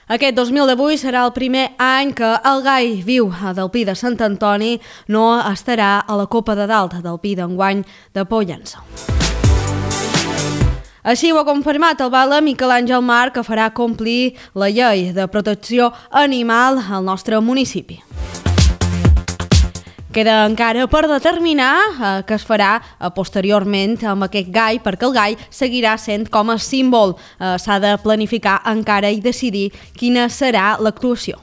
Aquest 2018 serà el primer any que el gai viu del Pi de Sant Antoni no estarà a la Copa de Dalt del Pi d'enguany de Pollença. Així ho ha confirmat el Bala Miquel Àngel Marc, que farà complir la llei de protecció animal al nostre municipi. Queda encara per determinar què es farà posteriorment amb aquest gai, perquè el gai seguirà sent com a símbol. S'ha de planificar encara i decidir quina serà l'actuació.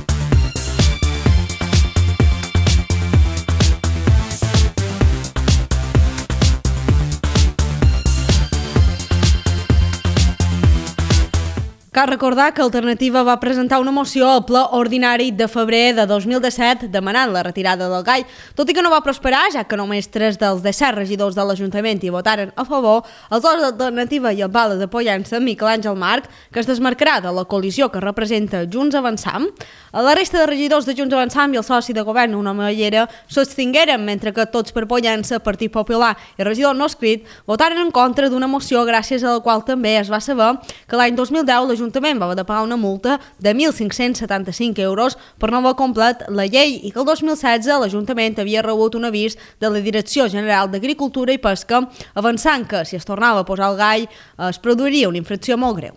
Cal recordar que Alternativa va presentar una moció al ple ordinari de febrer de 2017 demanant la retirada del gai, tot i que no va prosperar, ja que només 3 dels 17 regidors de l'Ajuntament hi votaren a favor. Els dos d'Alternativa i el Bala de Pollença, Miquel Àngel Marc, que es desmarcarà de la coalició que representa Junts Avançam. La resta de regidors de Junts Avançam i el soci de govern, Una Mallera, s'abstingueren, mentre que Tots per Pollença, Partit Popular i regidor no escrit votaren en contra d'una moció gràcies a la qual també es va saber que l'any 2010 l'Ajuntament va haver de pagar una multa de 1.575 euros per no haver complert la llei i que el 2016 l'Ajuntament havia rebut un avís de la Direcció General d'Agricultura i Pesca avançant que si es tornava a posar el gai es produiria una infracció molt greu.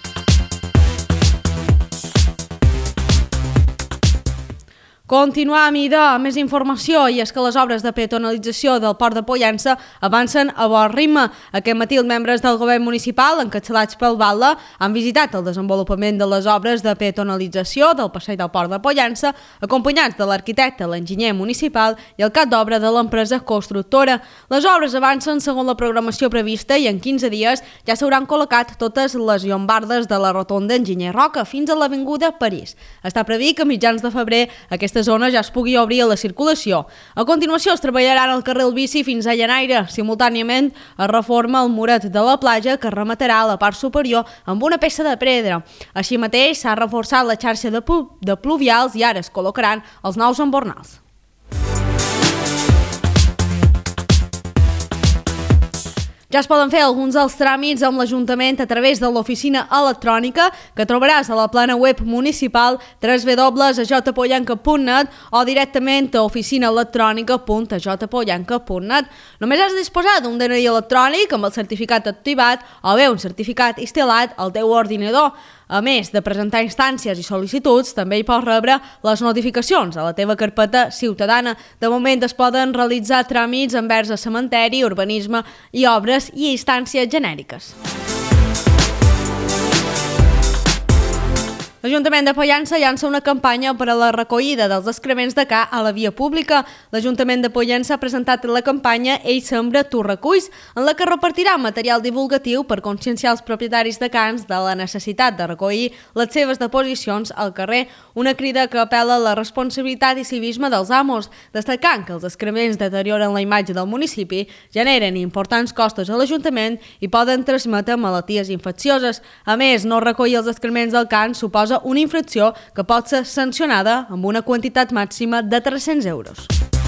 Continuam i de més informació, i és que les obres de peatonalització del Port de Pollença avancen a bon ritme. Aquest matí els membres del govern municipal, encapçalats pel Bala, han visitat el desenvolupament de les obres de peatonalització del passeig del Port de Pollença, acompanyats de l'arquitecte, l'enginyer municipal i el cap d'obra de l'empresa constructora. Les obres avancen segons la programació prevista i en 15 dies ja s'hauran col·locat totes les llombardes de la rotonda Enginyer Roca fins a l'avinguda París. Està previst que a mitjans de febrer aquesta zona ja es pugui obrir a la circulació. A continuació es treballarà al carril bici fins a Llanaire. Simultàniament es reforma el muret de la platja que rematarà a la part superior amb una peça de pedra. Així mateix s'ha reforçat la xarxa de pluvials i ara es col·locaran els nous embornals. Ja es poden fer alguns dels tràmits amb l'Ajuntament a través de l'oficina electrònica que trobaràs a la plana web municipal www.ajpollenca.net o directament a oficinaelectronica.ajpollenca.net. Només has de disposar d'un DNI electrònic amb el certificat activat o bé un certificat instal·lat al teu ordinador. A més de presentar instàncies i sol·licituds, també hi pots rebre les notificacions a la teva carpeta ciutadana. De moment es poden realitzar tràmits envers a cementeri, urbanisme i obres i instàncies genèriques. L'Ajuntament de Pollença llança una campanya per a la recollida dels excrements de ca a la via pública. L'Ajuntament de Pollença ha presentat la campanya Ell sembra, tu reculls, en la que repartirà material divulgatiu per conscienciar els propietaris de cans de la necessitat de recollir les seves deposicions al carrer. Una crida que apel·la a la responsabilitat i civisme dels amos, destacant que els excrements deterioren la imatge del municipi, generen importants costos a l'Ajuntament i poden transmetre malalties infeccioses. A més, no recollir els excrements del can suposa una infracció que pot ser sancionada amb una quantitat màxima de 300 euros.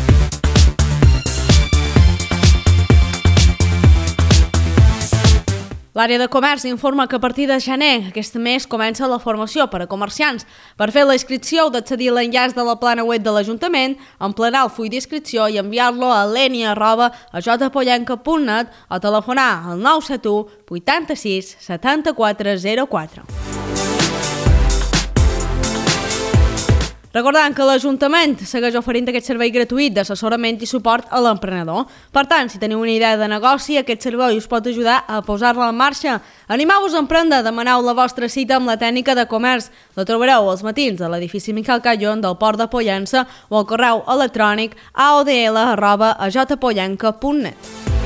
L'àrea de comerç informa que a partir de gener aquest mes comença la formació per a comerciants. Per fer la inscripció heu d'accedir a l'enllaç de la plana web de l'Ajuntament, emplenar el full d'inscripció i enviar-lo a lenia@ajpollenca.net o telefonar al 971 86 74 04. Recordant que l'Ajuntament segueix oferint aquest servei gratuït d'assessorament i suport a l'emprenedor. Per tant, si teniu una idea de negoci, aquest servei us pot ajudar a posar-la en marxa. Animeu-vos a emprendre, demaneu la vostra cita amb la tècnica de comerç. La trobareu als matins a l'edifici Miquel Callón del Port de Pollença o al correu electrònic aodl@ajpollenca.net.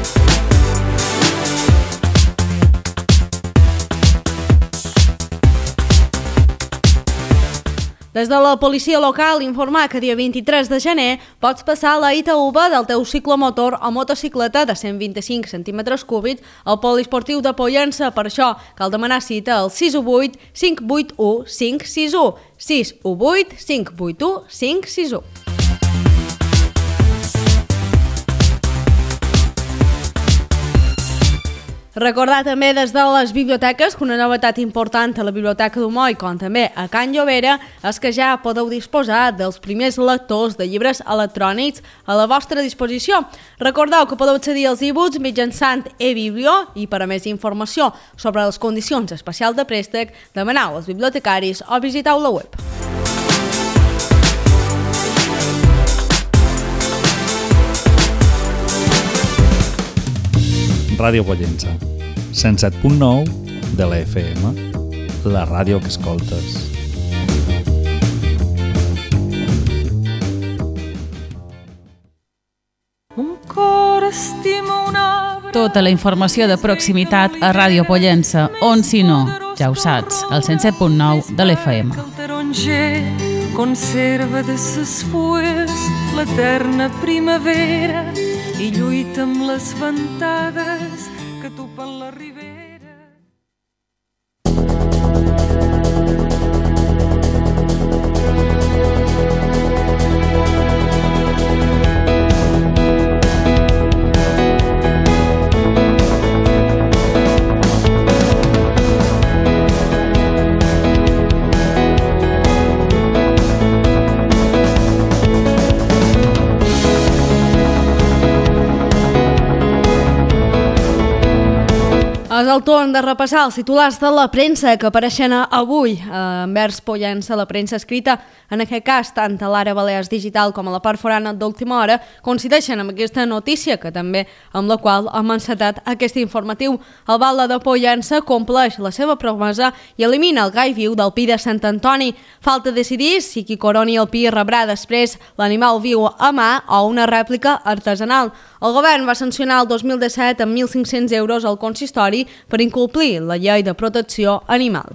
Des de la policia local informar que dia 23 de gener pots passar la ITV del teu ciclomotor o motocicleta de 125 centímetres cúbics al poliesportiu de Pollença. Per això cal demanar cita al 618 581 561 618 581 561. Recordar també des de les biblioteques que una novetat important a la Biblioteca d'Humoi, com també a Can Llobera, és que ja podeu disposar dels primers lectors de llibres electrònics a la vostra disposició. Recordeu que podeu accedir als e-books mitjançant eBiblio i per a més informació sobre les condicions especials de préstec, demaneu als bibliotecaris o visiteu la web. Ràdio Pollença, 107.9 de la FM, la ràdio que escoltes. Tota la informació de proximitat a Ràdio Pollença, on si no, ja ho saps, al 107.9 de la FM. El taronger conserva de ses fulles l'eterna primavera i lluita amb les ventades que topen la ribera. És el torn de repassar els titulars de la premsa que apareixen avui envers Pollença, la premsa escrita, en aquest cas tant a l'Ara Balears Digital com a la part forana d'Última Hora, coincideixen amb aquesta notícia que també amb la qual hem encetat aquest informatiu. El Batlle de Pollença compleix la seva promesa i elimina el gai viu del pi de Sant Antoni. Falta decidir si qui coroni el pi rebrà després l'animal viu a mà o una rèplica artesanal. El govern va sancionar el 2017 amb 1.500 euros al consistori per incomplir la llei de protecció animal.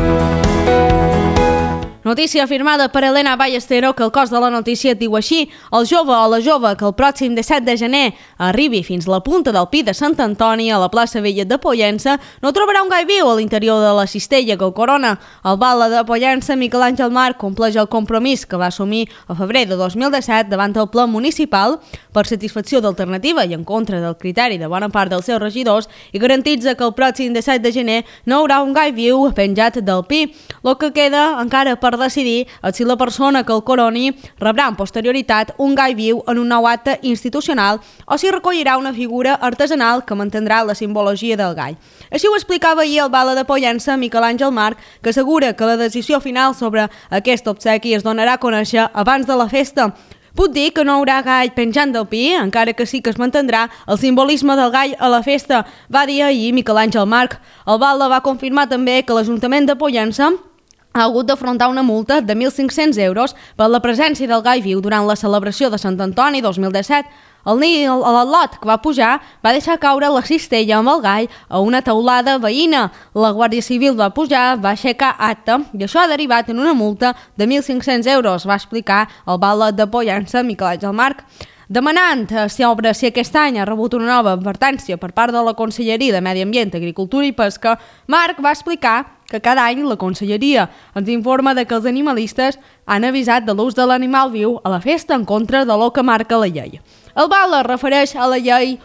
Notícia afirmada per Elena Ballestero que el cos de la notícia diu així: el jove o la jove que el pròxim 17 de gener arribi fins la punta del pi de Sant Antoni a la plaça Vella de Pollença no trobarà un gai viu a l'interior de la cistella que el corona. El batlle de Pollença, Miquel Àngel Marc, compleix el compromís que va assumir a febrer de 2017 davant el ple municipal per satisfacció d'Alternativa i en contra del criteri de bona part dels seus regidors i garantitza que el pròxim 17 de gener no hi haurà un gai viu penjat del pi. El que queda encara per decidir és si la persona que el coroni rebrà en posterioritat un gai viu en un nou acte institucional o si recollirà una figura artesanal que mantindrà la simbologia del gai. Així ho explicava ahir el batlle de Pollença, Miquel Àngel Marc, que assegura que la decisió final sobre aquest obsequi es donarà a conèixer abans de la festa. Puc dir que no hi haurà gai penjant del pi, encara que sí que es mantindrà el simbolisme del gai a la festa, va dir ahir Miquel Àngel Marc. El batlle va confirmar també que l'Ajuntament de Pollença ha hagut d'afrontar una multa de 1.500 euros per la presència del gai viu durant la celebració de Sant Antoni 2017. El lot que va pujar va deixar caure la cistella amb el gai a una teulada veïna. La Guàrdia Civil va pujar, va aixecar acte i això ha derivat en una multa de 1.500 euros, va explicar el batlle de Pollença, Miquel Àngel Marc. Demanant si aquest any ha rebut una nova advertència per part de la Conselleria de Medi Ambient, Agricultura i Pesca, Marc va explicar que cada any la Conselleria ens informa de que els animalistes han avisat de l'ús de l'animal viu a la festa en contra de lo que marca la llei. El batlle es refereix a la llei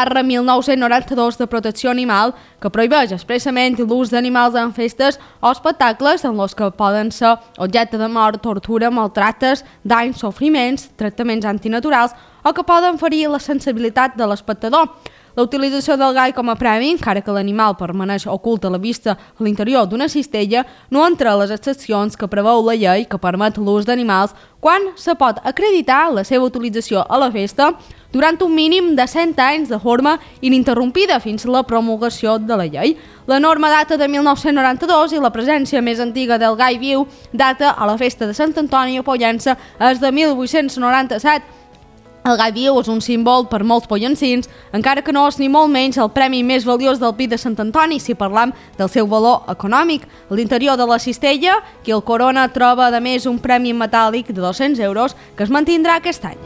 1/1992 de protecció animal que prohibeix expressament l'ús d'animals en festes o espectacles en els que poden ser objecte de mort, tortura, maltractes, danys, sofriments, tractaments antinaturals o que poden ferir la sensibilitat de l'espectador. La utilització del gai com a premi, encara que l'animal permaneix ocult a la vista a l'interior d'una cistella, no entra a les excepcions que preveu la llei que permet l'ús d'animals quan se pot acreditar la seva utilització a la festa durant un mínim de 100 anys de forma ininterrompida fins a la promulgació de la llei. La norma data de 1992 i la presència més antiga del gai viu data a la festa de Sant Antoni a Pollença és de 1897. El gai viu és un símbol per molts pollencins, encara que no és ni molt menys el premi més valiós del pi de Sant Antoni si parlam del seu valor econòmic. A l'interior de la cistella, qui el corona troba a més un premi metàl·lic de 200 euros que es mantindrà aquest any.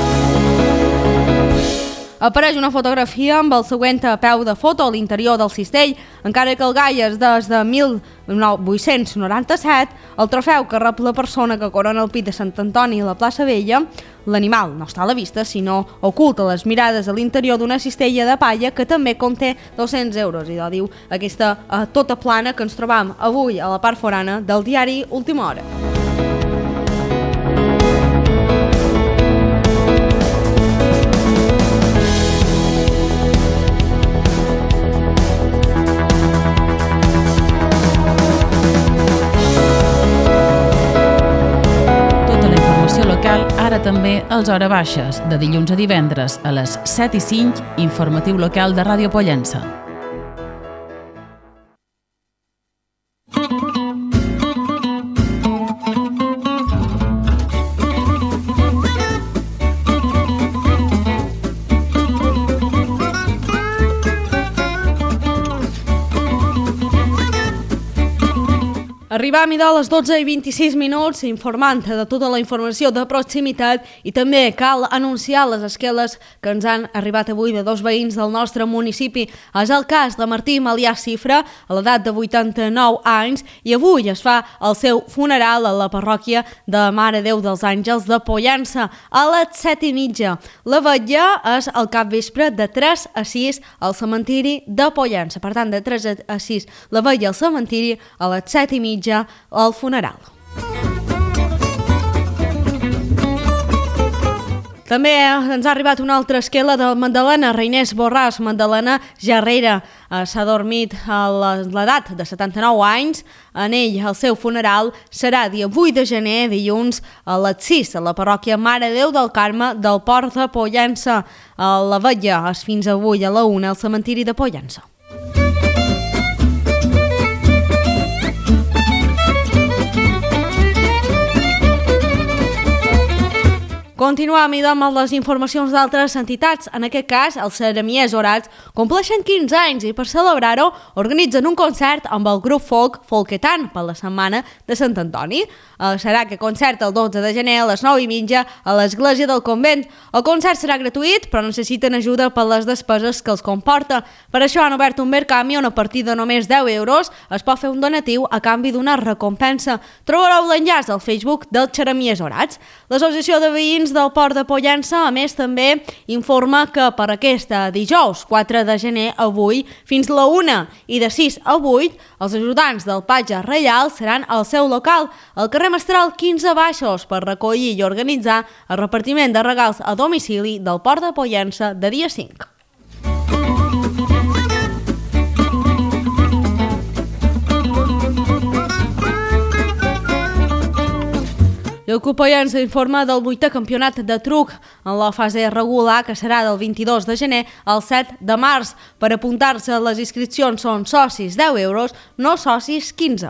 Apareix una fotografia amb el següent peu de foto a l'interior del cistell. Encara que el gai és des de 1897, el trofeu que rep la persona que corona el pi de Sant Antoni a la plaça Vella L'animal no està a la vista, sinó oculta les mirades a l'interior d'una cistella de palla que també conté 200 euros. I diu aquesta tota plana que ens trobam avui a la part forana del diari Última Hora. Ara també als Hora Baixes, de dilluns a divendres a les 7:05, informatiu local de Ràdio Pollença. Arribam a les 12:26, informant de tota la informació de proximitat i també cal anunciar les esqueles que ens han arribat avui de dos veïns del nostre municipi. És el cas de Martí Malià Cifra, a l'edat de 89 anys, i avui es fa el seu funeral a la parròquia de Mare Déu dels Àngels de Pollença a les 7:30. La vetlla és al capvespre de 3 a 6 al cementiri de Pollença. Per tant, de 3 a 6 la vetlla al cementiri, a les 7:30 al funeral. També ens ha arribat una altra esquela de Magdalena Reinés Borràs. Magdalena Jarrera s'ha dormit a l'edat de 79 anys. En ell, el seu funeral serà dia 8 de gener, dilluns, a les 6, a la parròquia Mare Déu del Carme del Port de Pollença. La vetlla és fins avui a la 1 al cementiri de Pollença. Continuem i amb les informacions d'altres entitats. En aquest cas, els Ceramiers Orats compleixen 15 anys i per celebrar-ho organitzen un concert amb el grup folk Folketan per la setmana de Sant Antoni. Serà aquest concert el 12 de gener a les 9:30 a l'església del convent. El concert serà gratuït, però necessiten ajuda per les despeses que els comporta. Per això han obert un Verkamion a partir de només 10 euros. Es pot fer un donatiu a canvi d'una recompensa. Trobareu l'enllaç al Facebook dels Ceramiers Orats. L'Associació de Veïns del Port de Pollença, a més, també informa que per aquest dijous 4 de gener, avui, fins la 1 i de 6 a 8, els ajudants del Patge Reial seran al seu local, al carrer Mestral 15 Baixos, per recollir i organitzar el repartiment de regals a domicili del Port de Pollença de dia 5. I el Club Pollença informa del 8è campionat de truc en la fase regular, que serà del 22 de gener al 7 de març. Per apuntar-se, les inscripcions són socis 10 euros, no socis 15.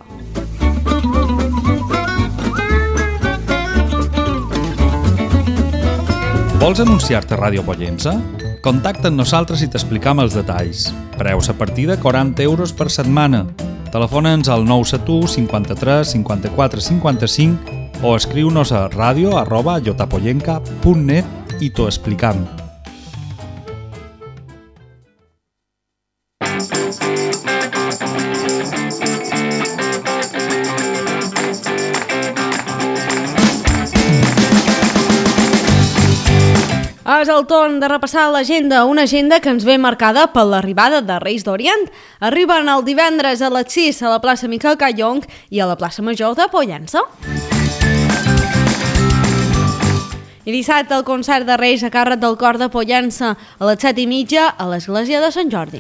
Vols anunciar-te a Ràdio Pollença? Contacta amb nosaltres i t'explicam els detalls. Preus a partir de 40 euros per setmana. Telefona'ns al 971 53 54 55 o escriu-nos a radio@jotapollenca.net i t'ho explicam. És el torn de repassar l'agenda, una agenda que ens ve marcada per l'arribada de Reis d'Orient. Arriben el divendres a les 6 a la plaça Miquel Callong i a la plaça Major de Pollença. I dissabte el concert de Reis a càrrec del Cor de Pollença a les 7:30 a l'església de Sant Jordi.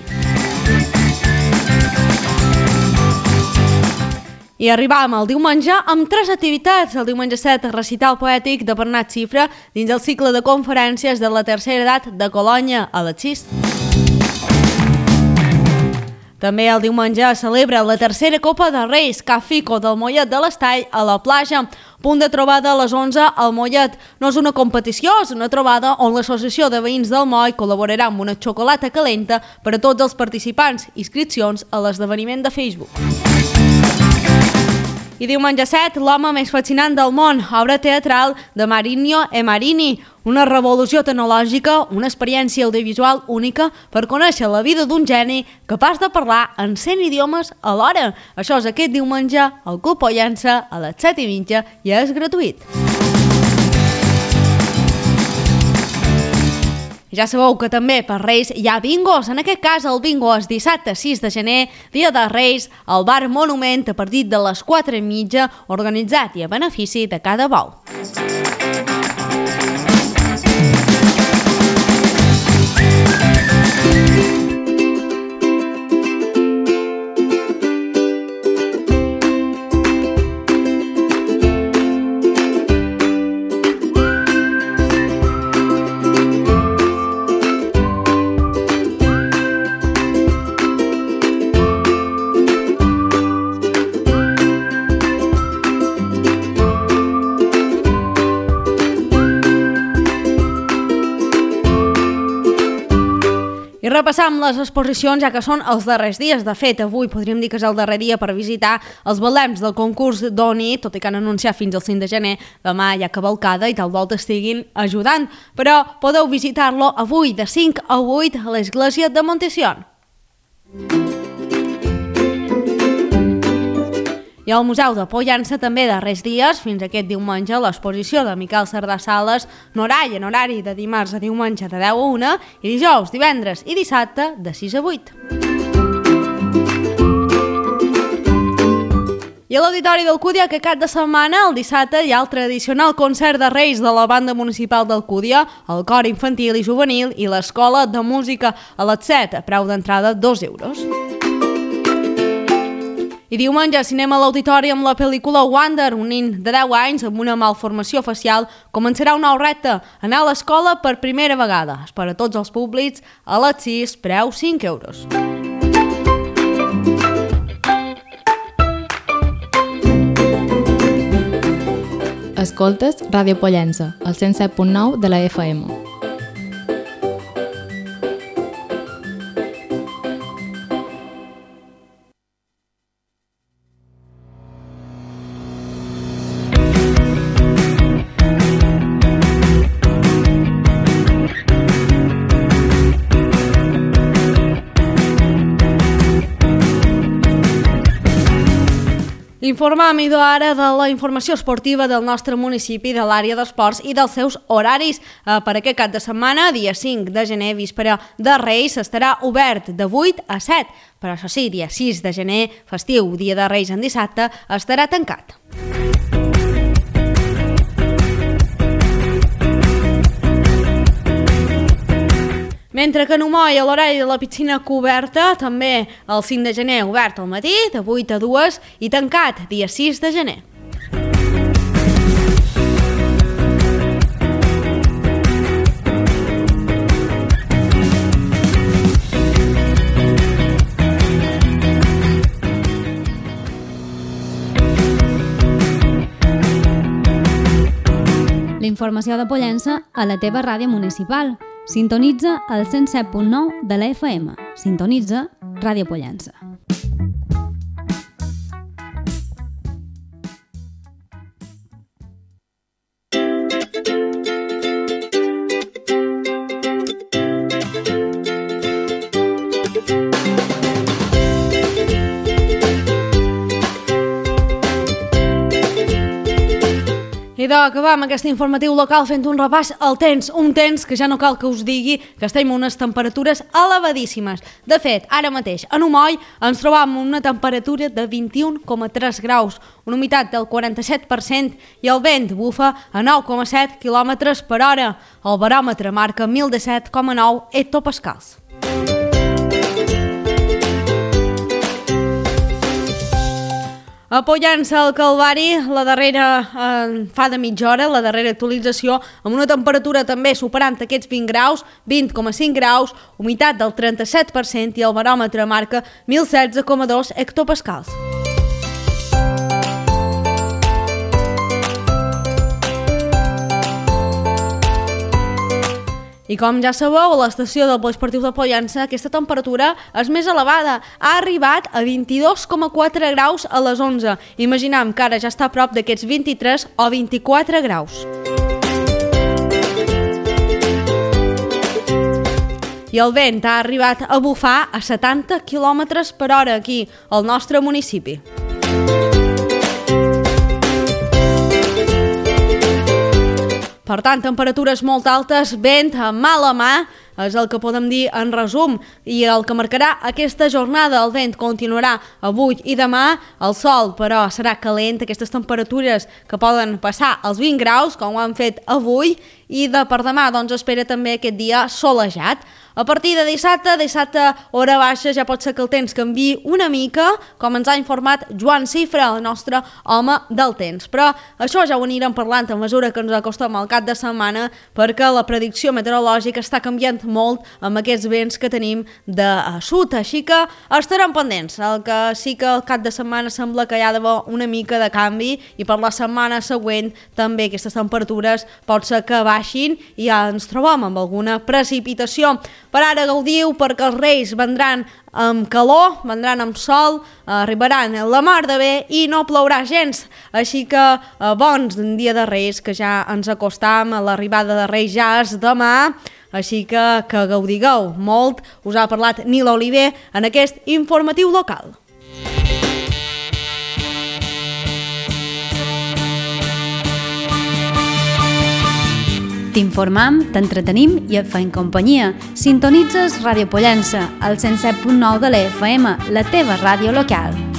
I arribam el diumenge amb 3 activitats. El diumenge 7, recital poètic de Bernat Cifra dins el cicle de conferències de la tercera edat de Colònia a les 6. També el diumenge es celebra la tercera Copa de Reis, Cafico del Mollet de l'Estall a la platja. Punt de trobada a les 11 al Mollet. No és una competició, és una trobada on l'Associació de Veïns del Moll col·laborarà amb una xocolata calenta per a tots els participants. Inscripcions a l'esdeveniment de Facebook. I diumenge 7, l'home més fascinant del món, obra teatral de Marinho e Marini, una revolució tecnològica, una experiència audiovisual única per conèixer la vida d'un geni capaç de parlar en 100 idiomes alhora. Això és aquest diumenge al Club Pollença a les 7:20 i és gratuït. Ja sabeu que també per Reis hi ha bingos. En aquest cas el bingo és dissabte 6 de gener, dia de Reis, al bar Monument a partir de les 4:30, organitzat i a benefici de cada bou. I repassam les exposicions, ja que són els darrers dies. De fet, avui podríem dir que és el darrer dia per visitar els balems del concurs d'ONI, tot i que han anunciat fins al 5 de gener, demà hi ha cavalcada i tal volta estiguin ajudant. Però podeu visitar-lo avui de 5 a 8 a l'església de Montession. I al Museu de Pollença també darrers dies, fins aquest diumenge, l'exposició de Miquel Cerdà Sales, Norai, en horari de dimarts a diumenge de 10 a 1 i dijous, divendres i dissabte de 6 a 8. I a l'Auditori d'Alcúdia, aquest cap de setmana, el dissabte, hi ha el tradicional concert de Reis de la Banda Municipal d'Alcúdia, el Cor Infantil i Juvenil i l'Escola de Música a les 7, a preu d'entrada 2 euros. I diumenge cinema a l'Auditori amb la pel·lícula Wander, un nen de 10 anys amb una malformació facial començarà un nou repte, anar a l'escola per primera vegada. És per a tots els públics, a les 6, preu 5 euros. Escoltes Ràdio Pollença, al 107.9 de la FM. Informem ara de la informació esportiva del nostre municipi, de l'àrea d'esports i dels seus horaris. Per aquest cap de setmana, dia 5 de gener, víspera de Reis, estarà obert de 8 a 7. Però això sí, dia 6 de gener, festiu, dia de Reis en dissabte, estarà tancat. Mentre que a Numoi, a l'horari de la piscina coberta, també el 5 de gener obert al matí, de 8 a 2, i tancat, dia 6 de gener. La informació de Pollença a la teva ràdio municipal. Sintonitza el 107.9 de la FM. Sintonitza Ràdio Pollença. I d'acabam aquest informatiu local fent un repàs al temps, un temps que ja no cal que us digui que estem a unes temperatures elevadíssimes. De fet, ara mateix a Numoi ens trobam una temperatura de 21,3 graus, una humitat del 47% i el vent bufa a 9,7 km per hora. El baròmetre marca 1017,9 hectopascals. A Pollença, al Calvari, la darrera fa de mitja hora, la darrera actualització, amb una temperatura també superant aquests 20 graus, 20,5 graus, humitat del 37% i el baròmetre marca 1016,2 hectopascals. I com ja sabeu, a l'estació del Poliesportiu de Pollença aquesta temperatura és més elevada. Ha arribat a 22,4 graus a les 11. Imaginem que ara ja està a prop d'aquests 23 o 24 graus. I el vent ha arribat a bufar a 70 km per hora aquí, al nostre municipi. Per tant, temperatures molt altes, vent a mala mà, és el que podem dir en resum i el que marcarà aquesta jornada. El vent continuarà avui i demà, el sol però serà calent, aquestes temperatures que poden passar als 20 graus com ho han fet avui, i per demà doncs espera també aquest dia solejat. A partir de dissabte hora baixa, ja pot ser que el temps canviï una mica, com ens ha informat Joan Cifra, el nostre home del temps. Però això ja ho anirem parlant a mesura que ens acostem al cap de setmana, perquè la predicció meteorològica està canviant molt amb aquests vents que tenim de sud, així que estarem pendents. El que sí que el cap de setmana sembla que hi ha d'haver una mica de canvi, i per la setmana següent també aquestes temperatures pot ser que baixin i ja ens trobem amb alguna precipitació. Per ara gaudiu, perquè els Reis vendran amb calor, vendran amb sol, arribaran la mar de bé i no plourà gens. Així que bons dia de Reis, que ja ens acostam, a l'arribada de Reis ja és demà, així que gaudigueu molt. Us ha parlat Nil Oliver en aquest informatiu local. T'informam, t'entretenim i et faim companyia. Sintonitzes Ràdio Pollença, al 107.9 de la FM, la teva ràdio local.